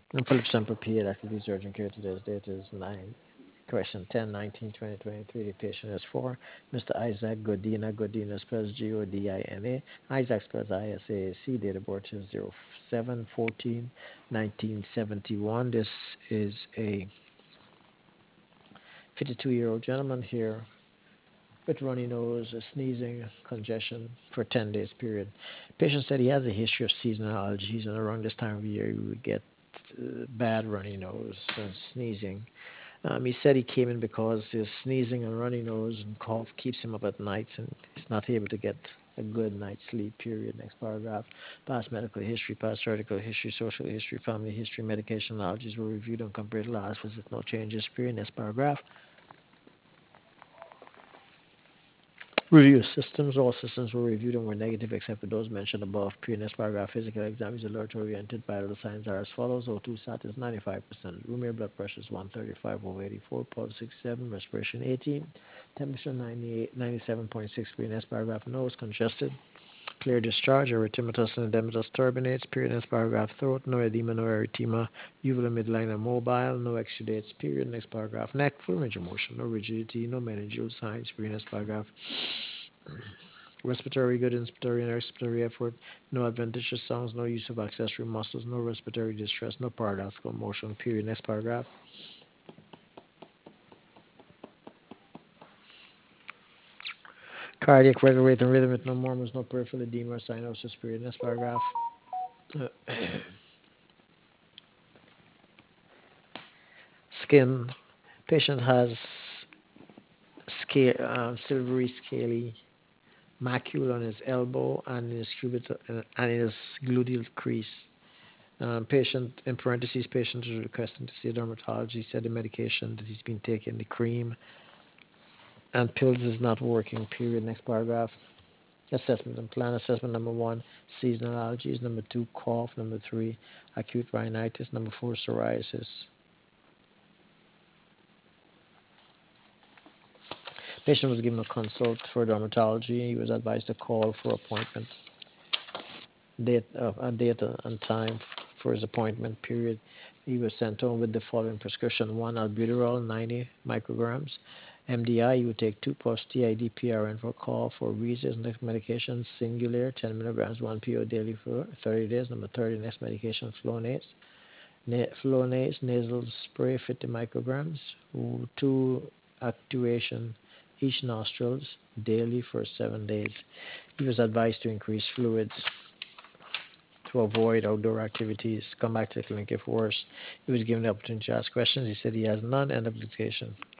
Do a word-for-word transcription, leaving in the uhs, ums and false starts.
And Philip Semper P. Activities urgent care. Today's date is nine. Correction ten nineteen twenty twenty-three. The patient is for Mister Isaac Godina. Godina spells G O D I N A. Isaac spells I S A C. Date of birth is zero seven fourteen nineteen seventy-one. This is a fifty-two year old gentleman here with runny nose, sneezing, congestion for ten days period. Patient said he has a history of seasonal allergies, and around this time of year, he would get uh, bad runny nose and sneezing. Um, he said he came in because his sneezing and runny nose and cough keeps him up at nights, and he's not able to get a good night's sleep. Period. Next paragraph. Past medical history, past surgical history, social history, family history, medication allergies were reviewed and compared to last visit. No changes. Period. Next paragraph. Review systems. All systems were reviewed and were negative except for those mentioned above. Period. Next paragraph. Physical exam is alert oriented. Vital signs are as follows. O two sat is ninety-five percent. Room air blood pressure is one thirty-five over eighty-four. Pulse sixty-seven. Respiration eighteen. Temperature ninety-eight, ninety-seven point six. Period. Next paragraph. Nose congested. Clear discharge. Erythematous and edematous turbinates. Period. Next paragraph. Throat. No edema, no erythema. Uvula midline and mobile. No exudates. Period. Next paragraph. Neck. Full range of motion. No rigidity. No meningeal signs. Period. Next paragraph. Respiratory good, inspiratory and expiratory effort, no adventitious sounds, no use of accessory muscles, no respiratory distress, no paradoxical motion. Period. Next paragraph. Cardiac regular rate and rhythm with no murmurs, no peripheral edema or cyanosis. Period. Next paragraph. Uh, Skin. Patient has scale, uh, silvery scaly macule on his elbow and in his cubital and in his gluteal crease. Um, patient, in parentheses, patient is requesting to see a dermatologist. He said the medication that he's been taking, the cream and pills is not working. Period. Next paragraph. Assessment and plan. Assessment number one, seasonal allergies. Number two, cough. Number three, acute rhinitis. Number four, psoriasis. Patient was given a consult for dermatology. He was advised to call for appointment, date, uh, a date and time for his appointment. Period. He was sent home with the following prescription: one, albuterol, ninety micrograms. M D I, you would take two puffs. T I D P R N for cough for wheezes. Next medication, Singulair, ten milligrams, one P O daily for thirty days. Number thirty, next medication, Flonase. Na- Flonase nasal spray, fifty micrograms. Two actuation each nostrils daily for seven days. He was advised to increase fluids to avoid outdoor activities. Come back to the clinic if worse. He was given the opportunity to ask questions. He said he has none. End of dictation.